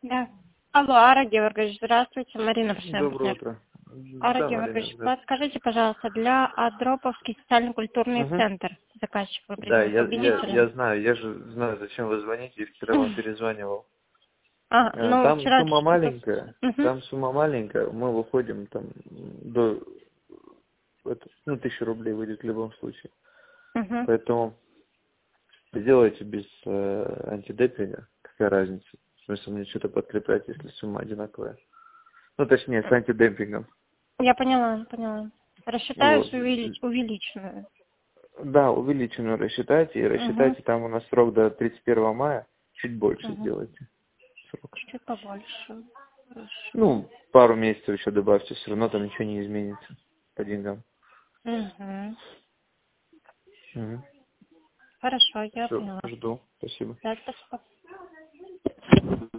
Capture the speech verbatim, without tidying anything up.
Да. Алло, Ара Георгиевич, здравствуйте. Марина, прошу. Доброе утро. Ара Да, Георгиевич, Марина, да. подскажите, пожалуйста, для Андроповский социально-культурный Угу. центр заказчик вы Да, приняли я, я, победителя? я знаю, я же знаю, зачем вы звоните, и вчера вам перезванивал. А, А, ну, Там вчера сумма что-то... маленькая, Угу, там сумма маленькая, мы выходим там до, это, ну, тысячи рублей выйдет в любом случае. угу. Поэтому сделайте без э, антидемпинга, какая разница. В смысле, мне что-то подкреплять, если сумма одинаковая. Ну, точнее, с антидемпингом. Я поняла, поняла. Рассчитаюсь Вот. увелич... увеличенную. Да, увеличенную рассчитайте, и Угу, рассчитайте, там у нас срок до тридцать первого мая, чуть больше угу. сделайте срок. Чуть побольше. Хорошо. Ну, пару месяцев еще добавьте, все равно там ничего не изменится по деньгам. Угу. Угу. Хорошо, я Все, поняла. жду. Спасибо. Да, спасибо.